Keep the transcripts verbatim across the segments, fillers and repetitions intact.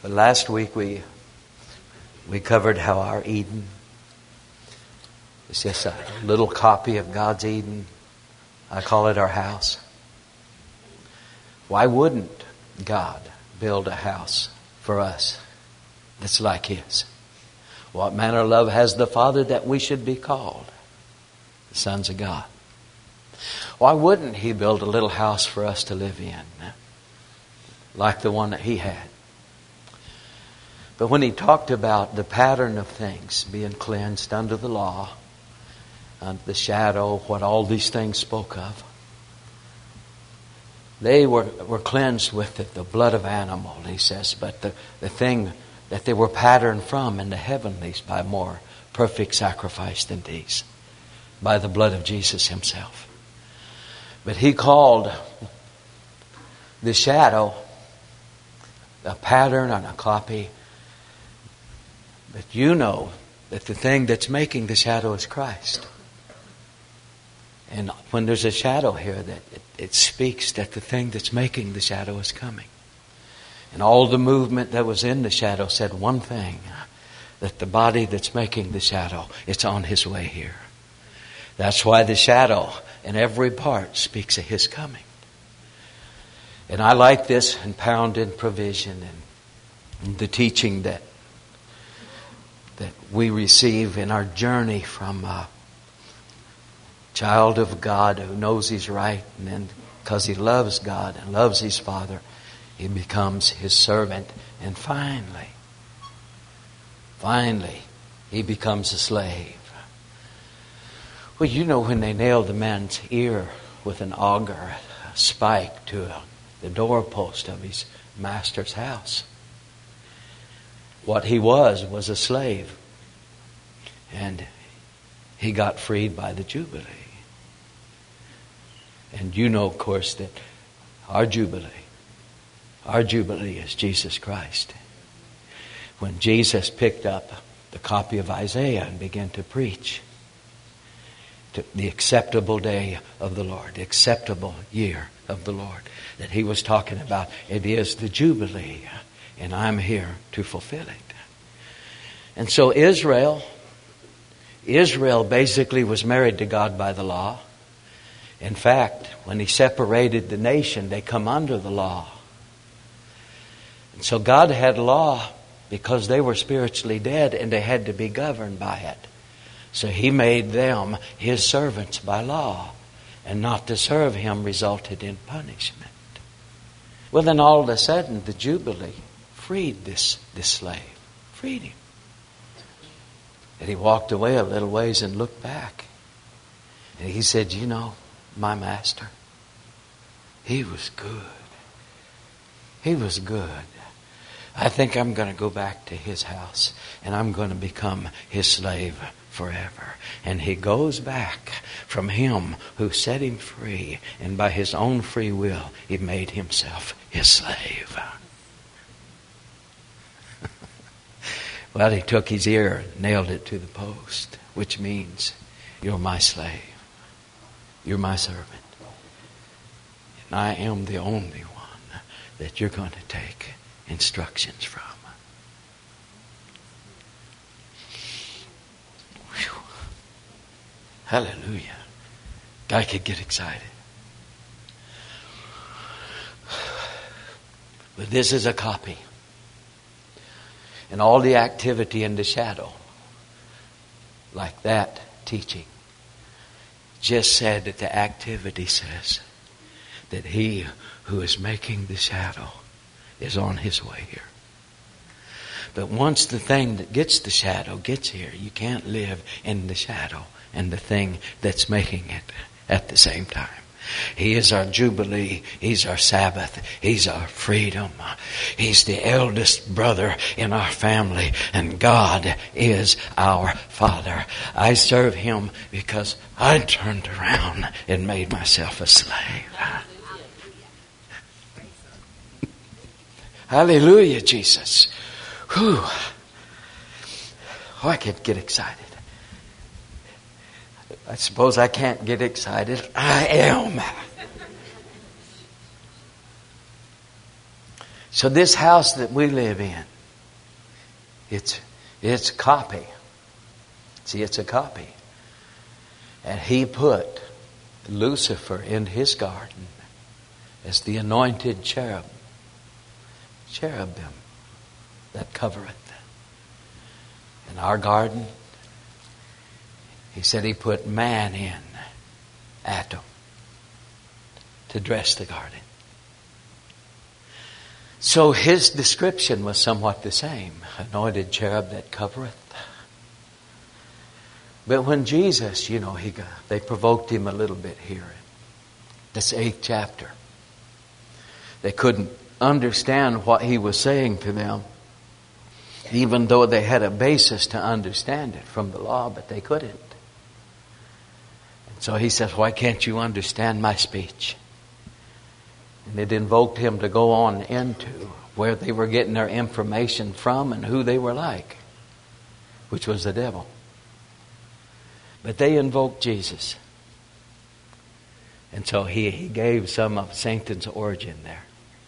But last week we we covered how our Eden is just a little copy of God's Eden. I call it our house. Why wouldn't God build a house for us that's like His? What manner of love has the Father that we should be called the sons of God? Why wouldn't He build a little house for us to live in, like the one that He had? But when He talked about the pattern of things being cleansed under the law, under the shadow, what all these things spoke of, they were, were cleansed with the, the blood of animal, He says. But the, the thing that they were patterned from in the heavenlies by more perfect sacrifice than these, by the blood of Jesus Himself. But He called the shadow a pattern and a copy. But you know that the thing that's making the shadow is Christ. And when there's a shadow here, that it, it speaks that the thing that's making the shadow is coming. And all the movement that was in the shadow said one thing, that the body that's making the shadow, it's on His way here. That's why the shadow in every part speaks of His coming. And I like this and pound in provision and the teaching that that we receive in our journey from a child of God who knows he's right, and then because he loves God and loves his Father, he becomes His servant, and finally, finally, he becomes a slave. Well, you know when they nailed the man's ear with an auger, a spike to a, the doorpost of his master's house. What he was was a slave. And he got freed by the Jubilee. And you know, of course, that our Jubilee, our Jubilee is Jesus Christ. When Jesus picked up the copy of Isaiah and began to preach to the acceptable day of the Lord, the acceptable year of the Lord, that He was talking about, it is the Jubilee, and I'm here to fulfill it. And so Israel, Israel basically was married to God by the law. In fact, when He separated the nation, they come under the law. And so God had law because they were spiritually dead and they had to be governed by it. So He made them His servants by law. And not to serve Him resulted in punishment. Well, then all of a sudden the Jubilee freed this, this slave. Freed him. And he walked away a little ways and looked back. And he said, you know, my master, he was good. He was good. I think I'm going to go back to his house and I'm going to become his slave forever. And he goes back from him who set him free, and by his own free will he made himself his slave. Well, he took his ear and nailed it to the post, which means, you're my slave. You're my servant. And I am the only one that you're going to take instructions from. Whew. Hallelujah. Guy could get excited. But this is a copy. And all the activity in the shadow, like that teaching, just said that the activity says that He who is making the shadow is on His way here. But once the thing that gets the shadow gets here, you can't live in the shadow and the thing that's making it at the same time. He is our Jubilee. He's our Sabbath. He's our freedom. He's the eldest brother in our family. And God is our Father. I serve Him because I turned around and made myself a slave. Hallelujah, Jesus. Whew. Oh, I can't get excited. I suppose I can't get excited. I am. So this house that we live in, It's, it's a copy. See, it's a copy. And he put Lucifer in his garden as the anointed cherub. Cherubim that covereth. In our garden, he said he put man in, Adam, to dress the garden. So his description was somewhat the same. Anointed cherub that covereth. But when Jesus, you know, he got, they provoked him a little bit here in this eighth chapter. They couldn't understand what he was saying to them, even though they had a basis to understand it from the law, but they couldn't. And so he says, why can't you understand my speech? And it invoked him to go on into where they were getting their information from and who they were like, which was the devil. But they invoked Jesus. And so he, he gave some of Satan's origin there.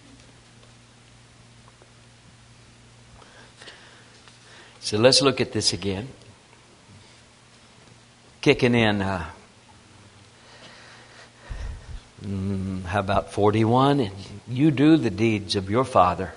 So let's look at this again. Kicking in, uh, mm, how about forty-one? And you do the deeds of your father.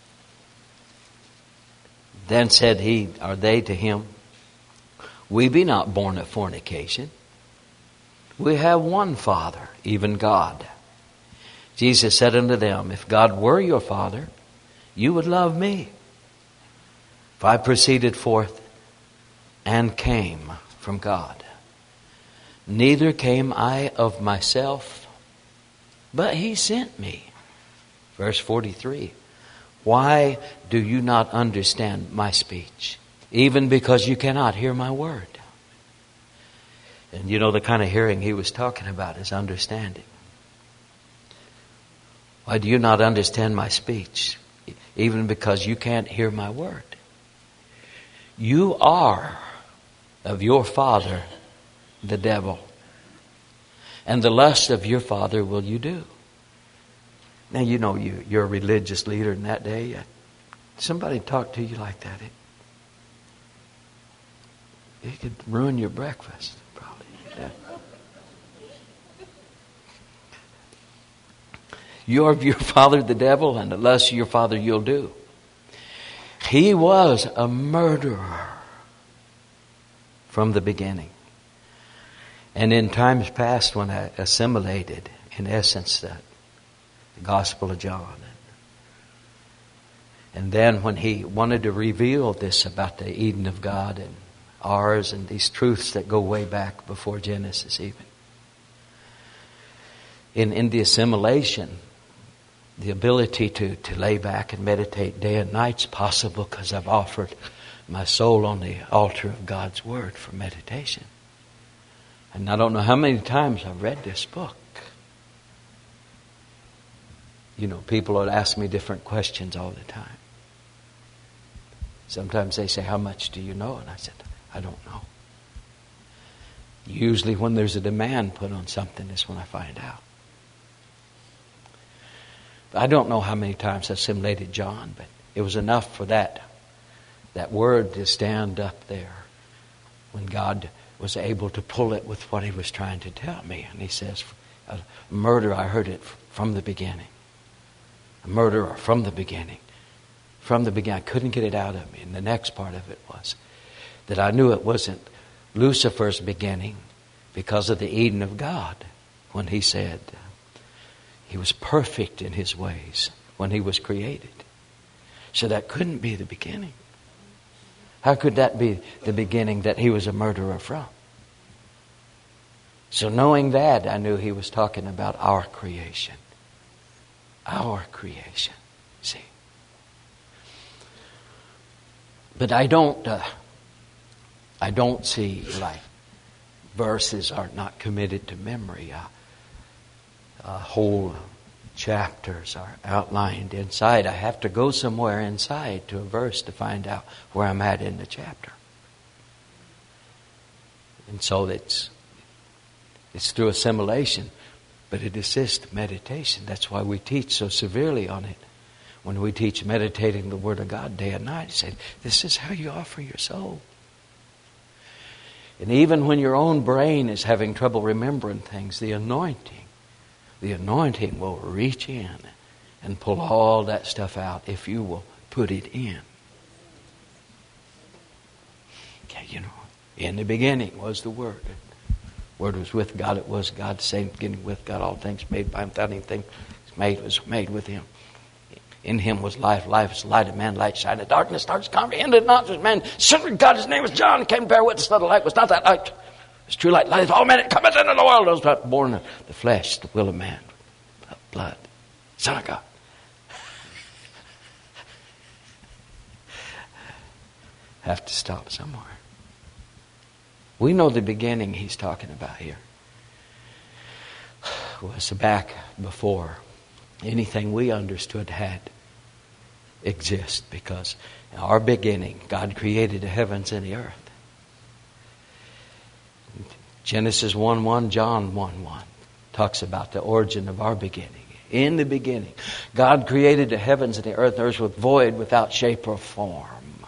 Then said he, or they to him, we be not born of fornication. We have one Father, even God. Jesus said unto them, if God were your Father, you would love me. For I proceeded forth and came from God. Neither came I of myself, but he sent me. Verse forty-three. Why do you not understand my speech? Even because you cannot hear my word. And you know the kind of hearing he was talking about is understanding. Why do you not understand my speech? Even because you can't hear my word. You are of your father, the devil. And the lust of your father will you do. Now, you know, you, you're a religious leader in that day. Somebody talk to you like that. It, it could ruin your breakfast, probably. Yeah. You're of your father, the devil, and the lust of your father you'll do. He was a murderer from the beginning. And in times past when I assimilated, in essence, the, the Gospel of John. And then when he wanted to reveal this about the Eden of God and ours and these truths that go way back before Genesis even. In, in the assimilation, the ability to, to lay back and meditate day and night's possible because I've offered my soul on the altar of God's Word for meditation. And I don't know how many times I've read this book. You know, people would ask me different questions all the time. Sometimes they say, how much do you know? And I said, I don't know. Usually when there's a demand put on something is when I find out. I don't know how many times I assimilated John, but it was enough for that, that word to stand up there when God was able to pull it with what he was trying to tell me. And he says, a murder, I heard it from the beginning. A murderer from the beginning. From the beginning. I couldn't get it out of me. And the next part of it was that I knew it wasn't Lucifer's beginning because of the Eden of God when he said he was perfect in his ways when he was created. So that couldn't be the beginning. How could that be the beginning that he was a murderer from? So knowing that, I knew he was talking about our creation. Our creation. See? But I don't, uh, I don't see like verses are not committed to memory. Uh, uh, whole chapters are outlined inside. I have to go somewhere inside to a verse to find out where I'm at in the chapter. And so it's it's through assimilation, but it assists meditation. That's why we teach so severely on it. when we teach meditating the Word of God day and night, he said, this is how you offer your soul. And even when your own brain is having trouble remembering things, the anointing, the anointing will reach in and pull all that stuff out if you will put it in. Okay, you know, in the beginning was the Word. The Word was with God. It was God. The same beginning with God. All things made by Him. Without anything made was made with Him. In Him was life. Life is the light of man. Light shined in darkness. Darkness comprehended not. This man centered God. His name was John. Came to bear witness that the light was not that light. It's true light. Light is all men that cometh into the world. Those that are born of the flesh, the will of man, blood, Son of God. Have to stop somewhere. We know the beginning he's talking about here was back before anything we understood had exist, because in our beginning God created the heavens and the earth. Genesis one one, John one one talks about the origin of our beginning. In the beginning, God created the heavens and the earth. The earth was void, without shape or form.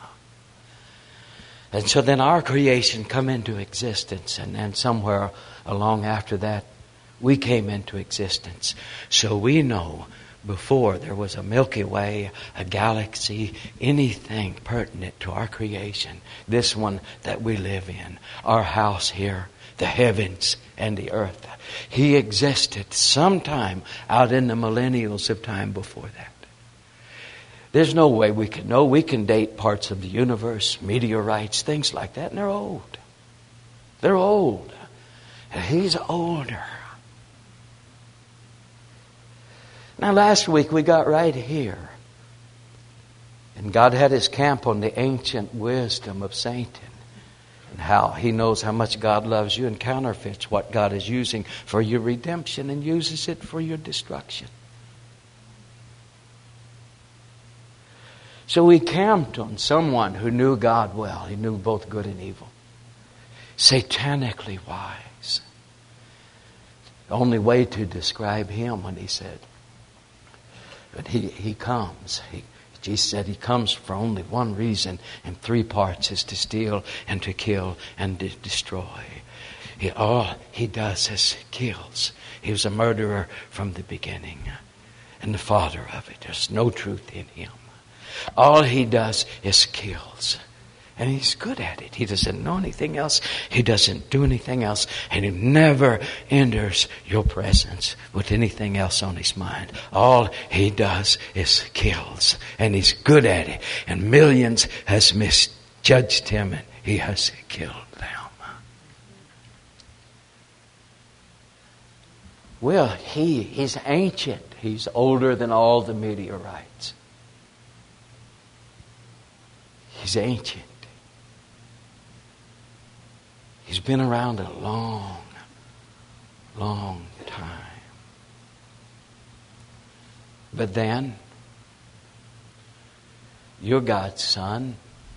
And so then our creation come into existence, and then somewhere along after that, we came into existence. So we know before there was a Milky Way, a galaxy, anything pertinent to our creation, this one that we live in, our house here, the heavens and the earth. He existed sometime out in the millennials of time before that. There's no way we can know. We can date parts of the universe, meteorites, things like that, and they're old. They're old. And He's older. Now last week we got right here. And God had His camp on the ancient wisdom of Satan. And how he knows how much God loves you and counterfeits what God is using for your redemption and uses it for your destruction. So we camped on someone who knew God well. He knew both good and evil. Satanically wise. The only way to describe him when he said, but he, he comes. He, Jesus said He comes for only one reason, in three parts, is to steal and to kill and to destroy. He, all He does is kills. He was a murderer from the beginning and the father of it. There's no truth in Him. All He does is kills. And He's good at it. He doesn't know anything else. He doesn't do anything else. And He never enters your presence with anything else on His mind. All He does is kills. And He's good at it. And millions has misjudged Him, and He has killed them. Well, He, He's ancient. He's older than all the meteorites. He's ancient. He's been around a long, long time. But then, you're God's son.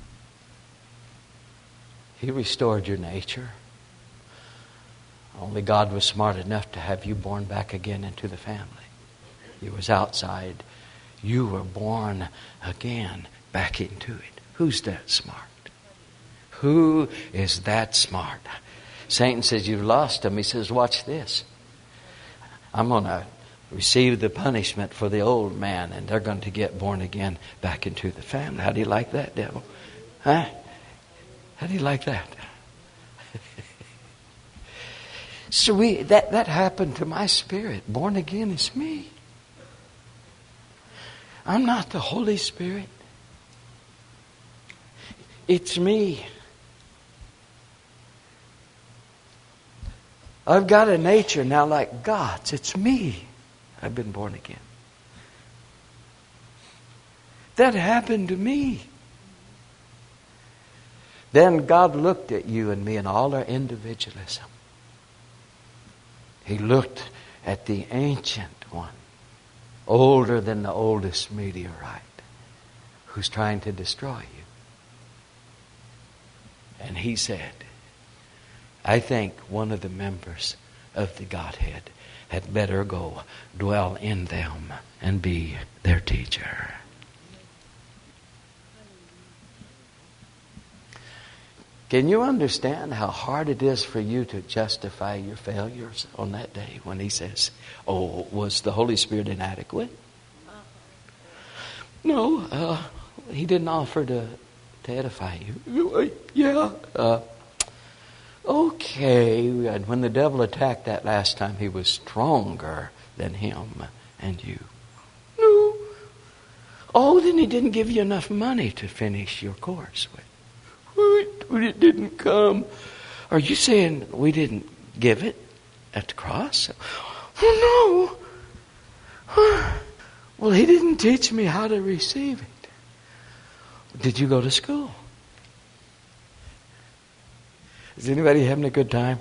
He restored your nature. Only God was smart enough to have you born back again into the family. You was outside. You were born again back into it. Who's that smart? Who is that smart? Satan says, you've lost him. He says, watch this. I'm going to receive the punishment for the old man, and they're going to get born again back into the family. How do you like that, devil? Huh? How do you like that? So we that, that happened to my spirit. Born again is me. I'm not the Holy Spirit. It's me. I've got a nature now like God's. It's me. I've been born again. That happened to me. Then God looked at you and me and all our individualism. He looked at the ancient one, older than the oldest meteorite, who's trying to destroy you. And He said, I think one of the members of the Godhead had better go dwell in them and be their teacher. Can you understand how hard it is for you to justify your failures on that day when he says, oh, was the Holy Spirit inadequate? No, uh, he didn't offer to, to edify you. Yeah. Uh, okay. And when the devil attacked that last time, he was stronger than him and you. No. Oh, then he didn't give you enough money to finish your course with. It didn't come. Are you saying we didn't give it at the cross? Oh, no. Well, he didn't teach me how to receive it. Did you go to school? Is anybody having a good time?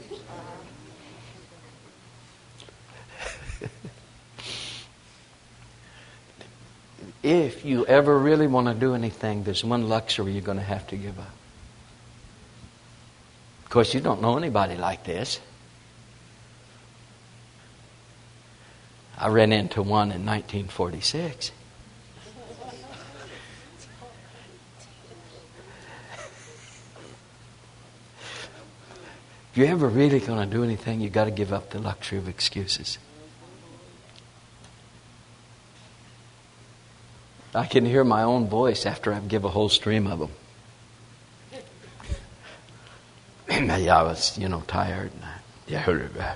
If you ever really want to do anything, there's one luxury you're going to have to give up. Of course, you don't know anybody like this. I ran into one in nineteen forty-six. If you're ever really going to do anything, you've got to give up the luxury of excuses. I can hear my own voice after I give a whole stream of them. Yeah, I was, you know, tired. And I, yeah,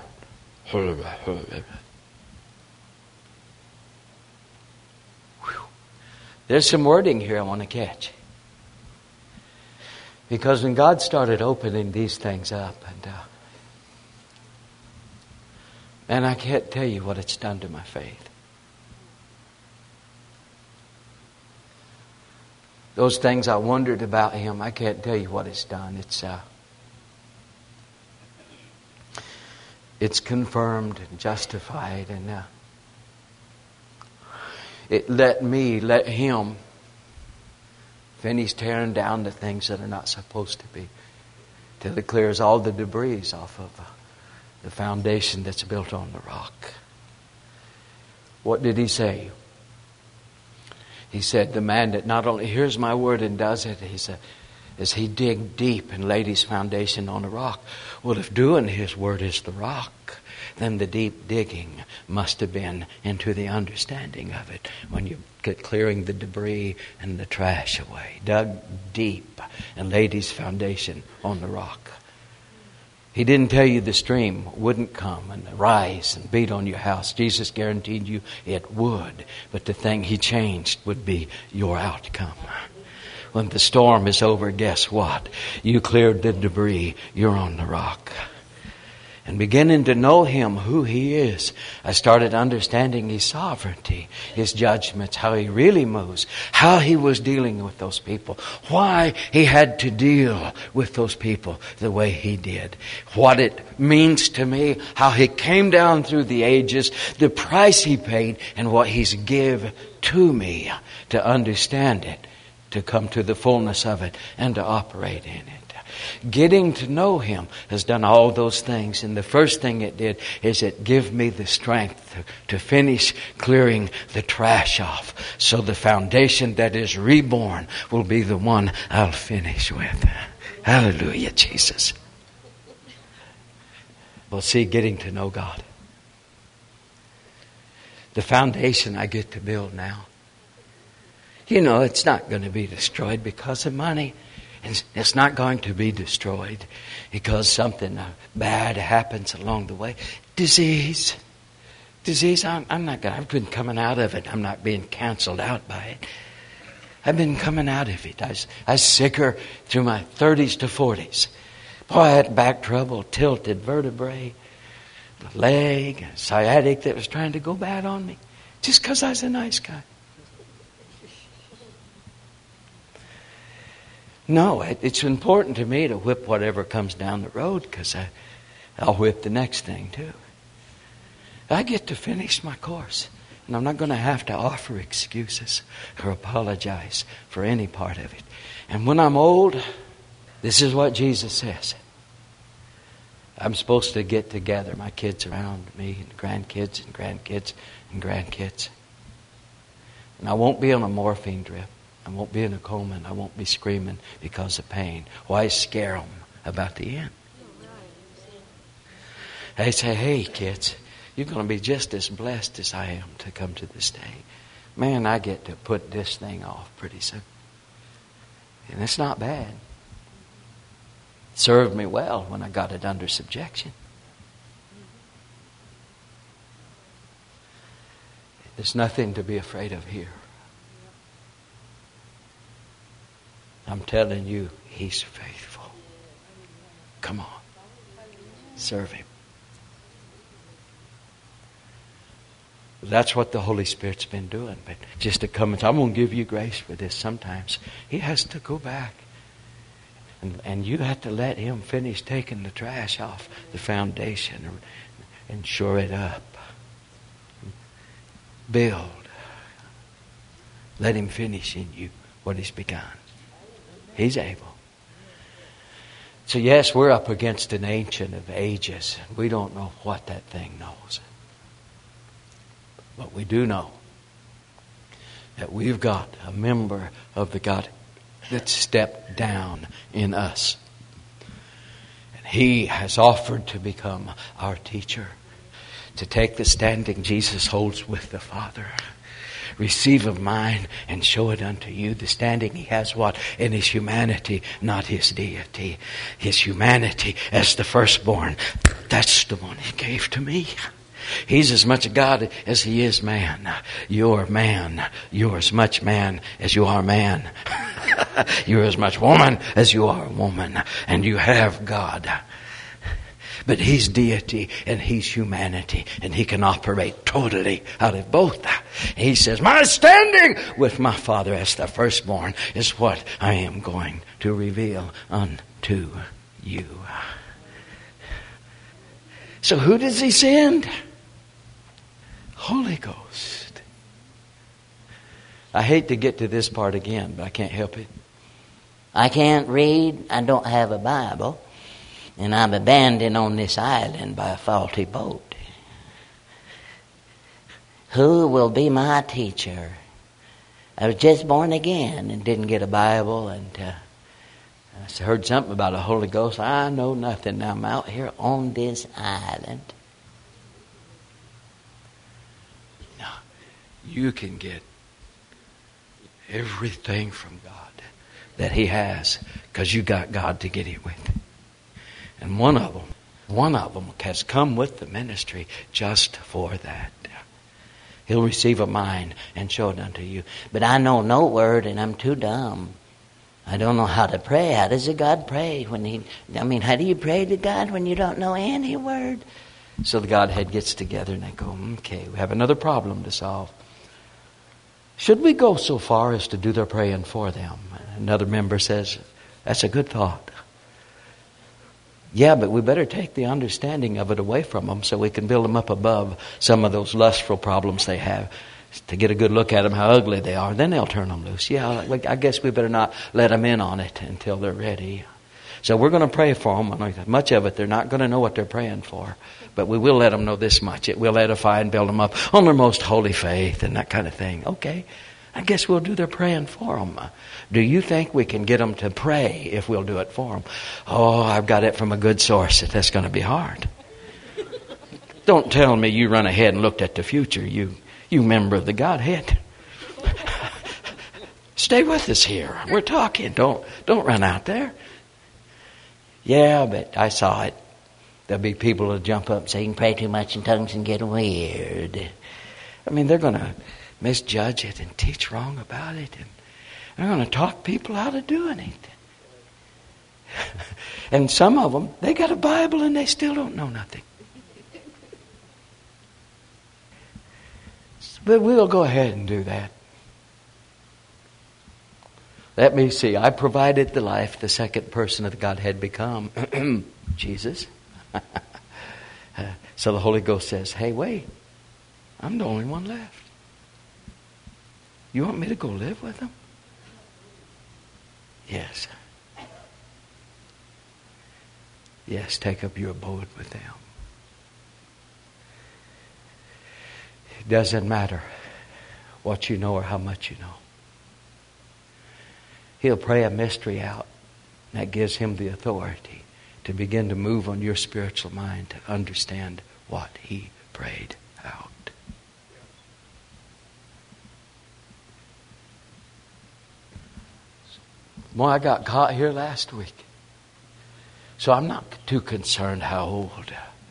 there's some wording here I want to catch. Because when God started opening these things up, and uh, and I can't tell you what it's done to my faith. Those things I wondered about Him, I can't tell you what it's done. It's uh, it's confirmed and justified, and uh, it let me, let Him finish tearing down the things that are not supposed to be, till it clears all the debris off of uh, the foundation that's built on the rock. What did He say? He said, the man that not only hears my word and does it, he said, as he dig deep and laid his foundation on the rock. Well, if doing His word is the rock, then the deep digging must have been into the understanding of it when you get clearing the debris and the trash away. Dug deep and laid his foundation on the rock. He didn't tell you the stream wouldn't come and rise and beat on your house. Jesus guaranteed you it would. But the thing He changed would be your outcome. When the storm is over, guess what? You cleared the debris. You're on the rock. And beginning to know Him, who He is, I started understanding His sovereignty, His judgments, how He really moves, how He was dealing with those people, why He had to deal with those people the way He did, what it means to me, how He came down through the ages, the price He paid, and what He's give to me to understand it, to come to the fullness of it, and to operate in it. Getting to know Him has done all those things. And the first thing it did is it gave me the strength to, to finish clearing the trash off. So the foundation that is reborn will be the one I'll finish with. Hallelujah, Jesus. Well, see, getting to know God. The foundation I get to build now. You know, it's not going to be destroyed because of money. It's not going to be destroyed because something bad happens along the way. Disease. Disease, I'm, I'm not going to, I've been coming out of it. I'm not being canceled out by it. I've been coming out of it. I was, I was sicker through my thirties to forties. Boy, I had back trouble, tilted vertebrae, leg, sciatic that was trying to go bad on me. Just because I was a nice guy. No, it's important to me to whip whatever comes down the road because I'll whip the next thing too. I get to finish my course. And I'm not going to have to offer excuses or apologize for any part of it. And when I'm old, this is what Jesus says. I'm supposed to get together my kids around me and grandkids and grandkids and grandkids. And I won't be on a morphine drip. I won't be in a coma and I won't be screaming because of pain. Why scare them about the end? They say, hey kids, you're going to be just as blessed as I am to come to this day. Man, I get to put this thing off pretty soon. And it's not bad. It served me well when I got it under subjection. There's nothing to be afraid of here. I'm telling you, He's faithful. Come on. Serve Him. That's what the Holy Spirit's been doing. But just to come and say, I'm going to give you grace for this sometimes. He has to go back. And, and you have to let Him finish taking the trash off the foundation and, and shore it up. Build. Let Him finish in you what He's begun. He's able. So yes, we're up against an ancient of ages. We don't know what that thing knows. But we do know that we've got a member of the God that stepped down in us. And He has offered to become our teacher, to take the standing Jesus holds with the Father. Receive of mine and show it unto you. The standing He has what? In His humanity, not His deity. His humanity as the firstborn. That's the one He gave to me. He's as much God as He is man. You're man. You're as much man as you are man. You're as much woman as you are woman. And you have God. But He's deity and He's humanity. And He can operate totally out of both. He says, my standing with my Father as the firstborn is what I am going to reveal unto you. So who does He send? Holy Ghost. I hate to get to this part again, but I can't help it. I can't read. I don't have a Bible. And I'm abandoned on this island by a faulty boat. Who will be my teacher? I was just born again and didn't get a Bible. And uh, I heard something about a Holy Ghost. I know nothing. I'm out here on this island. You can get everything from God that He has because you got God to get it with. And one of them, one of them has come with the ministry just for that. He'll receive of mine and show it unto you. But I know no word and I'm too dumb. I don't know how to pray. How does a God pray when He... I mean, how do you pray to God when you don't know any word? So the Godhead gets together and they go, okay, we have another problem to solve. Should we go so far as to do their praying for them? Another member says, that's a good thought. Yeah, but we better take the understanding of it away from them so we can build them up above some of those lustful problems they have. To get a good look at them, how ugly they are. Then they'll turn them loose. Yeah, I guess we better not let them in on it until they're ready. So we're going to pray for them. Much of it, they're not going to know what they're praying for. But we will let them know this much. It will edify and build them up on their most holy faith and that kind of thing. Okay, I guess we'll do their praying for them. Do you think we can get them to pray if we'll do it for them? Oh, I've got it from a good source that that's going to be hard. Don't tell me you run ahead and looked at the future. You, you member of the Godhead. Stay with us here. We're talking. Don't, don't run out there. Yeah, but I saw it. There'll be people who'll jump up and say, you can pray too much in tongues and get weird. I mean, they're going to misjudge it and teach wrong about it. And they're going to talk people out of doing it. And some of them, they got a Bible and they still don't know nothing. But we'll go ahead and do that. Let me see. I provided the life, the second person of the Godhead become Jesus. So the Holy Ghost says, hey, wait. I'm the only one left. You want me to go live with them? Yes. Yes, take up your abode with them. It doesn't matter what you know or how much you know. He'll pray a mystery out. That gives him the authority to begin to move on your spiritual mind to understand what he prayed out. Well, I got caught here last week. So I'm not too concerned how old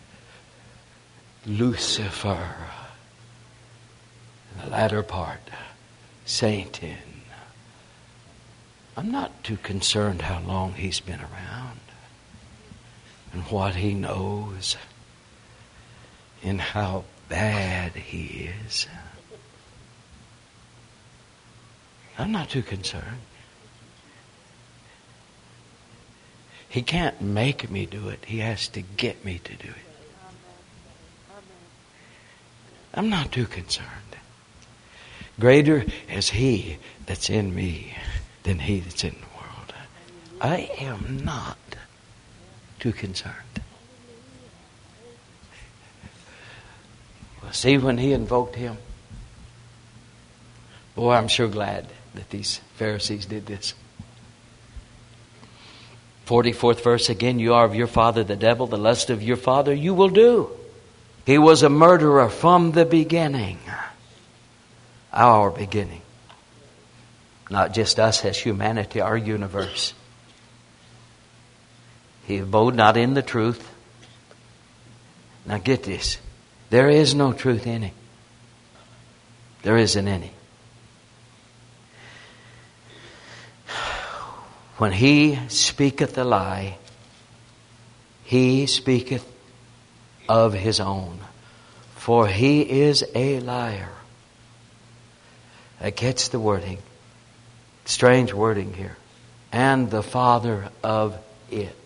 Lucifer, in the latter part, Satan. I'm not too concerned how long he's been around and what he knows and how bad he is. I'm not too concerned. He can't make me do it. He has to get me to do it. I'm not too concerned. Greater is he that's in me than he that's in the world. I am not too concerned. Well, see, when he invoked him, boy, I'm sure glad that these Pharisees did this. forty-fourth verse again, you are of your father the devil, the lust of your father you will do. He was a murderer from the beginning. Our beginning. Not just us as humanity, our universe. He abode not in the truth. Now get this. There is no truth in him. There isn't any. When he speaketh a lie, he speaketh of his own. For he is a liar. That gets the wording. Strange wording here. And the father of it.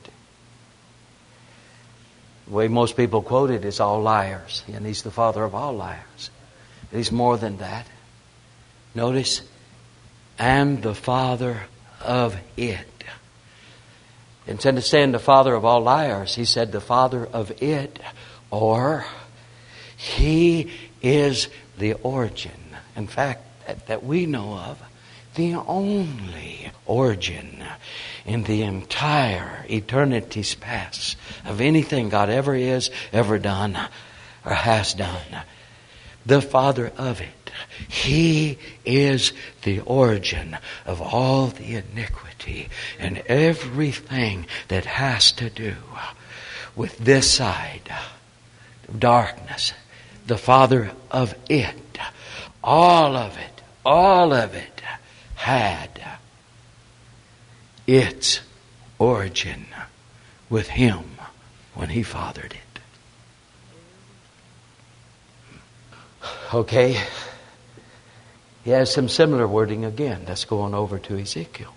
The way most people quote it is all liars. And he's the father of all liars. He's more than that. Notice. And the father of it. Instead of saying the father of all liars, he said the father of it. Or he is the origin. In fact, that, that we know of, the only origin in the entire eternity's past of anything God ever is, ever done, or has done. The Father of it. He is the origin of all the iniquity and everything that has to do with this side of darkness. The Father of it. All of it. All of it had its origin with Him when He fathered it. Okay. He has some similar wording again. Let's go on over to Ezekiel.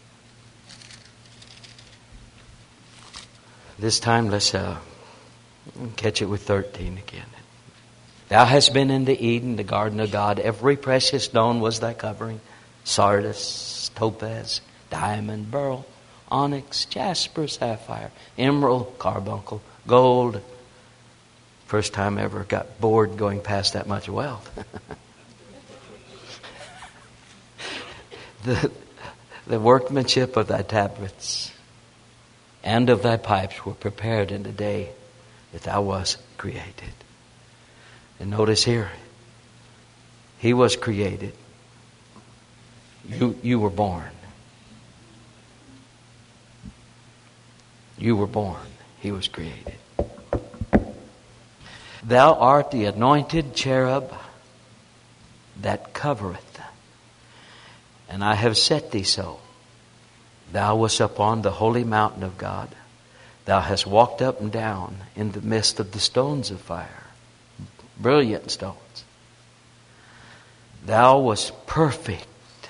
This time let's uh, catch it with thirteen again. Thou hast been in the Eden, the garden of God. Every precious stone was thy covering. Sardis, topaz, diamond, beryl, onyx, jasper, sapphire, emerald, carbuncle, gold. First time I ever got bored going past that much wealth. the, the workmanship of thy tabrets and of thy pipes were prepared in the day that thou wast created. And notice here, He was created. You, you were born. You were born. He was created. Thou art the anointed cherub that covereth. And I have set thee so. Thou wast upon the holy mountain of God. Thou hast walked up and down in the midst of the stones of fire. Brilliant stones. Thou wast perfect.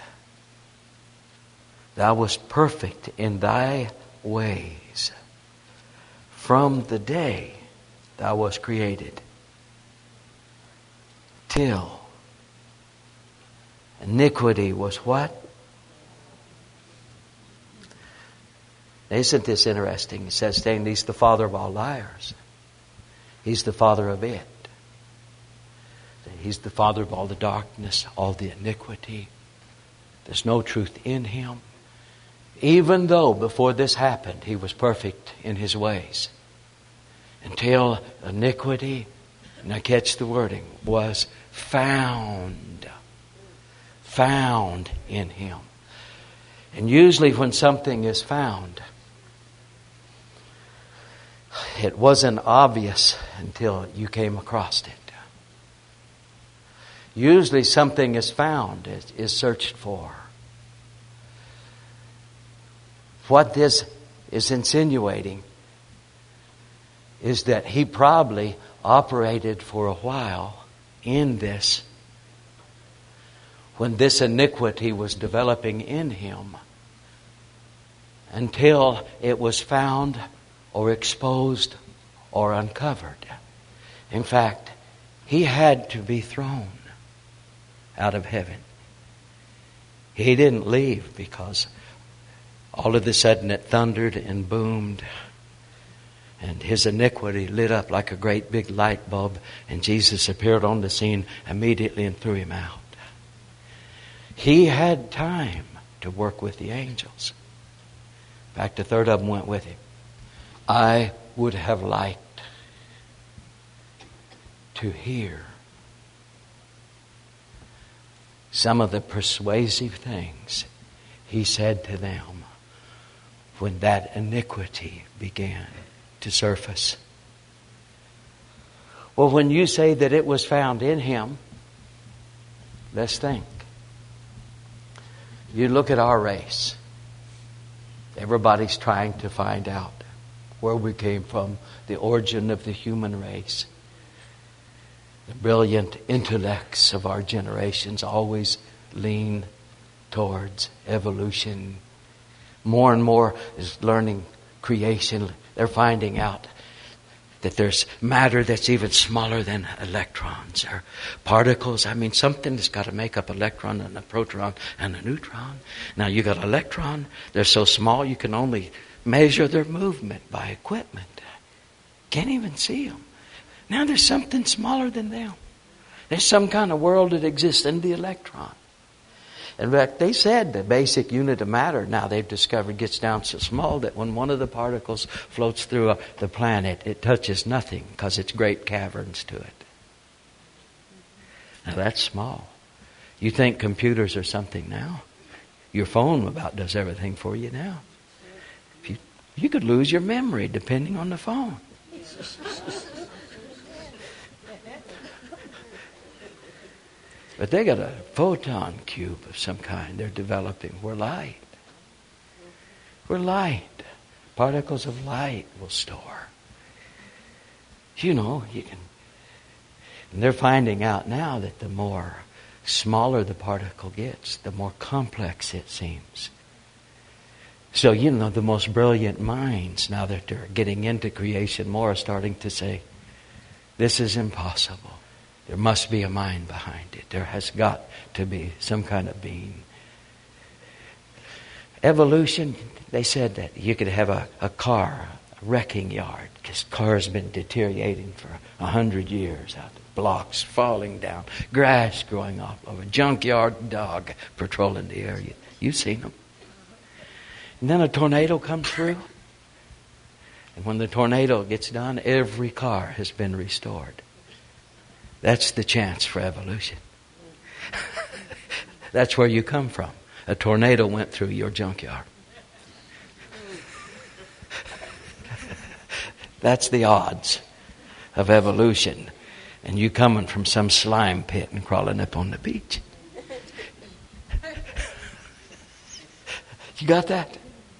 Thou wast perfect in thy ways from the day thou wast created till iniquity was what? Isn't this interesting? It says, saying He's the father of all liars. He's the father of it. He's the father of all the darkness, all the iniquity. There's no truth in Him. even though before this happened, he was perfect in his ways, until iniquity, now catch the wording, was found. Found in him. And usually when something is found, it wasn't obvious until you came across it. Usually something is found, is searched for. What this is insinuating is that he probably operated for a while in this, when this iniquity was developing in him, until it was found or exposed or uncovered. In fact, he had to be thrown out of heaven. He didn't leave because all of a sudden it thundered and boomed and his iniquity lit up like a great big light bulb, and Jesus appeared on the scene immediately and threw him out. He had time to work with the angels. In fact, a third of them went with him. I would have liked to hear some of the persuasive things he said to them when that iniquity began to surface. Well, when you say that it was found in him, let's think. You look at our race. Everybody's trying to find out where we came from, the origin of the human race. The brilliant intellects of our generations always lean towards evolution. More and more is learning creation. They're finding out that there's matter that's even smaller than electrons or particles. I mean, something that's got to make up electron and a proton and a neutron. Now you got an electron. They're so small you can only measure their movement by equipment. Can't even see them. Now there's something smaller than them. There's some kind of world that exists in the electron. In fact, they said the basic unit of matter now they've discovered gets down so small that when one of the particles floats through the planet, it touches nothing because it's great caverns to it. Now that's small. You think computers are something now? Your phone about does everything for you now. If you, you could lose your memory depending on the phone. But they got a photon cube of some kind they're developing. We're light. We're light. Particles of light will store. You know, you can. And they're finding out now that the more smaller the particle gets, the more complex it seems. So, you know, the most brilliant minds, now that they're getting into creation more, are starting to say, this is impossible. There must be a mind behind it. There has got to be some kind of being. Evolution, they said that you could have a, a car, a wrecking yard, because cars have been deteriorating for a hundred years. Out blocks falling down, grass growing off of a junkyard dog patrolling the area. You've seen them. And then a tornado comes through. And when the tornado gets done, every car has been restored. That's the chance for evolution. That's where you come from. A tornado went through your junkyard. That's the odds of evolution. And you coming from some slime pit and crawling up on the beach. You got that?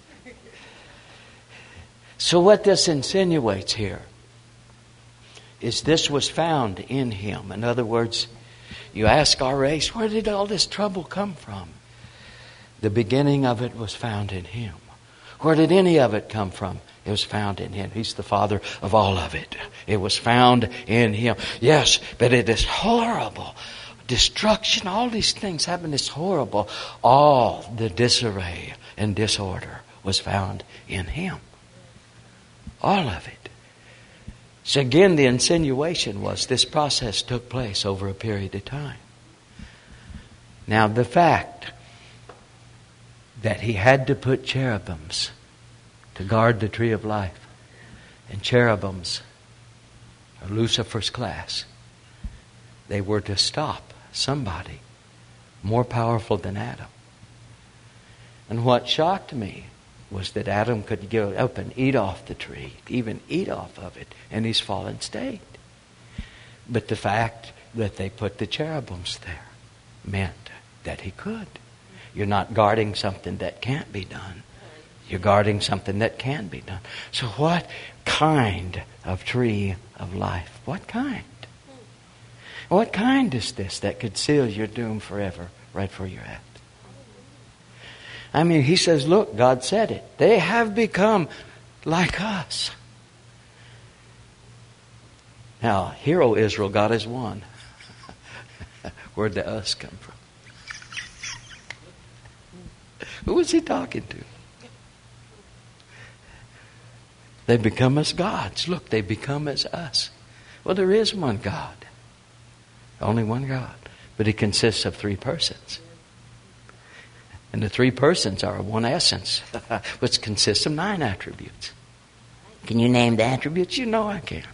So what this insinuates here is this was found in him. In other words, you ask our race, where did all this trouble come from? The beginning of it was found in him. Where did any of it come from? It was found in him. He's the father of all of it. It was found in him. Yes, but it is horrible. Destruction, all these things happen. It's horrible. All the disarray and disorder was found in him. All of it. So again, the insinuation was this process took place over a period of time. Now the fact that he had to put cherubims to guard the tree of life. And cherubims are Lucifer's class. They were to stop somebody more powerful than Adam. And what shocked me was that Adam could go up and eat off the tree, even eat off of it, in his fallen state. But the fact that they put the cherubims there meant that he could. You're not guarding something that can't be done. You're guarding something that can be done. So what kind of tree of life? What kind? What kind is this that could seal your doom forever right where you're at? I mean, he says, look, God said it. They have become like us. Now, hero Israel, God is one. Where'd the us come from? Who was he talking to? They become as gods. Look, they become as us. Well, there is one God. Only one God. But he consists of three persons. And the three persons are one essence, which consists of nine attributes. Can you name the attributes? You know I can.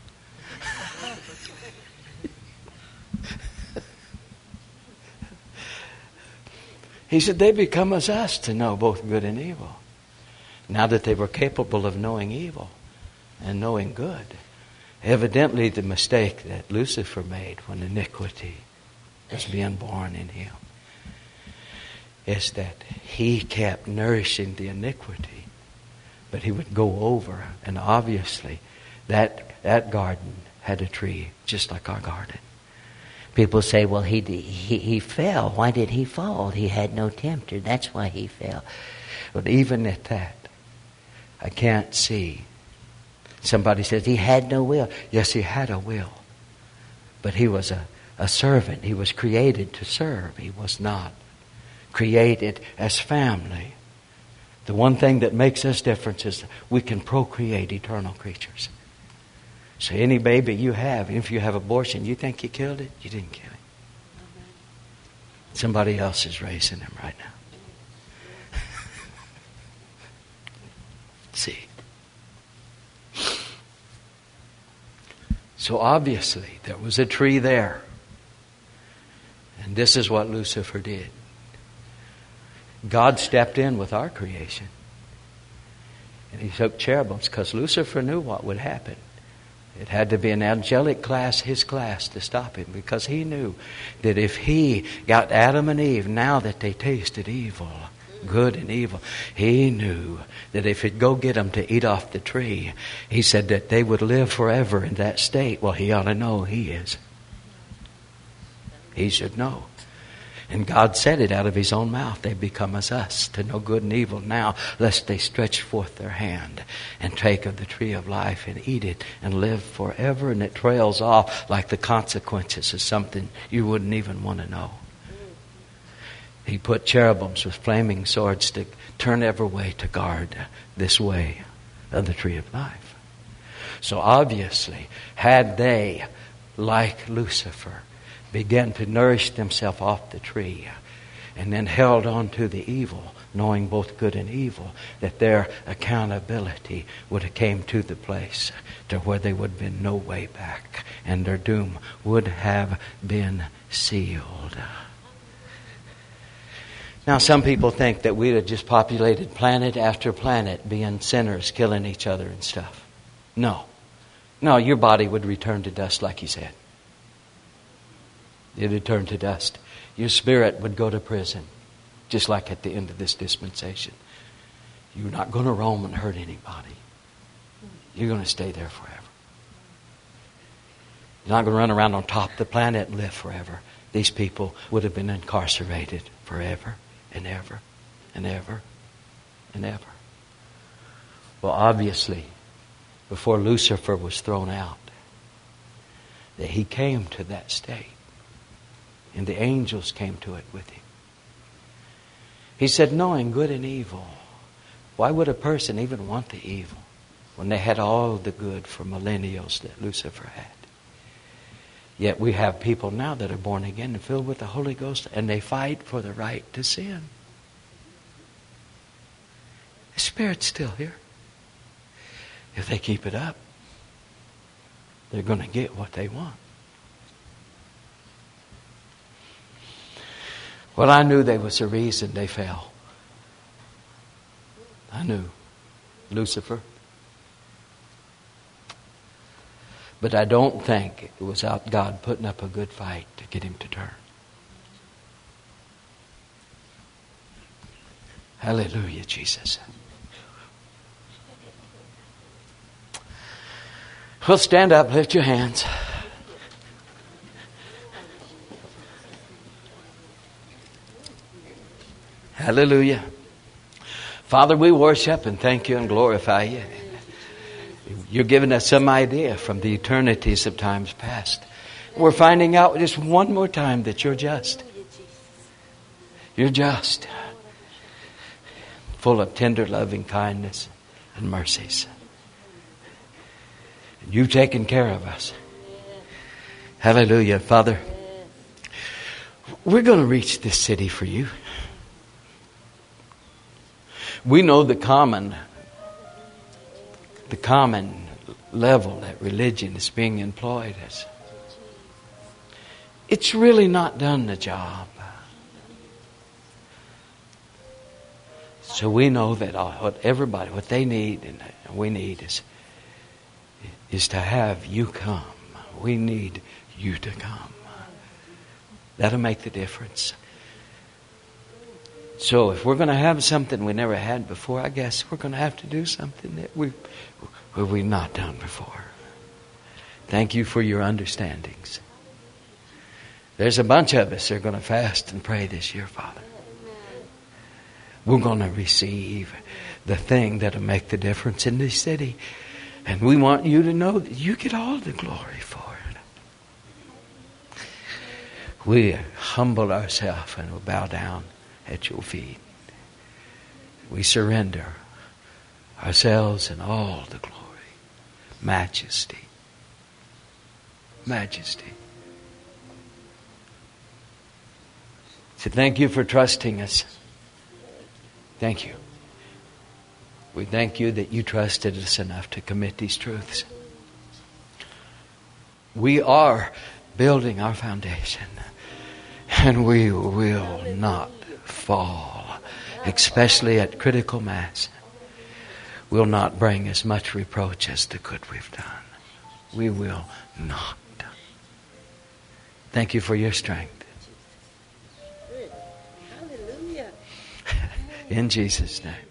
He said they become as us to know both good and evil. Now that they were capable of knowing evil and knowing good, evidently the mistake that Lucifer made when iniquity was being born in him is that he kept nourishing the iniquity, but he would go over, and obviously that that garden had a tree just like our garden. People say, well, he, he he fell. Why did he fall? He had no tempter. That's why he fell. But even at that, I can't see. Somebody says he had no will. Yes, he had a will. But he was a, a servant. He was created to serve. He was not created as family. The one thing that makes us different is we can procreate eternal creatures. So any baby you have, if you have abortion, you think you killed it? You didn't kill it. Somebody else is raising him right now. See. So obviously there was a tree there. And this is what Lucifer did. God stepped in with our creation. And he took cherubims because Lucifer knew what would happen. It had to be an angelic class, his class, to stop him, because he knew that if he got Adam and Eve, now that they tasted evil, good and evil, he knew that if he'd go get them to eat off the tree, he said that they would live forever in that state. Well, he ought to know he is. He should know. And God said it out of his own mouth. They become as us, to know good and evil now, lest they stretch forth their hand and take of the tree of life and eat it and live forever. And it trails off like the consequences of something you wouldn't even want to know. He put cherubims with flaming swords to turn every way to guard this way of the tree of life. So obviously, had they, like Lucifer, began to nourish themselves off the tree and then held on to the evil, knowing both good and evil, that their accountability would have came to the place to where there would have been no way back, and their doom would have been sealed. Now, some people think that we'd have just populated planet after planet, being sinners, killing each other and stuff. No. No, your body would return to dust like he said. It would turn to dust. Your spirit would go to prison, just like at the end of this dispensation. You're not going to roam and hurt anybody. You're going to stay there forever. You're not going to run around on top of the planet and live forever. These people would have been incarcerated forever and ever and ever and ever. Well, obviously, before Lucifer was thrown out, that he came to that state. And the angels came to it with him. He said, knowing good and evil. Why would a person even want the evil when they had all the good for millennials that Lucifer had? Yet we have people now that are born again and filled with the Holy Ghost, and they fight for the right to sin. The Spirit's still here. If they keep it up, they're going to get what they want. Well, I knew there was a reason they fell. I knew. Lucifer. But I don't think it was out God putting up a good fight to get him to turn. Hallelujah, Jesus. Well, stand up, lift your hands. Hallelujah. Father, we worship and thank you and glorify you. You're giving us some idea from the eternities of times past. We're finding out just one more time that you're just. You're just. Full of tender loving kindness and mercies. You've taken care of us. Hallelujah. Father, we're going to reach this city for you. We know the common, the common level that religion is being employed as. It's really not done the job. So we know that what everybody, what they need and we need is is to have you come. We need you to come. That'll make the difference. So if we're going to have something we never had before, I guess we're going to have to do something that we, we've not done before. Thank you for your understandings. There's a bunch of us that are going to fast and pray this year, Father. We're going to receive the thing that'll make the difference in this city. And we want you to know that you get all the glory for it. We humble ourselves and we'll bow down at your feet. We surrender ourselves and all the glory, majesty, majesty. So thank you for trusting us. Thank you. We thank you that you trusted us enough to commit these truths. We are building our foundation, and we will not fall, especially at critical mass. Will not bring as much reproach as the good we've done. We will not. Thank you for your strength. Hallelujah. In Jesus' name.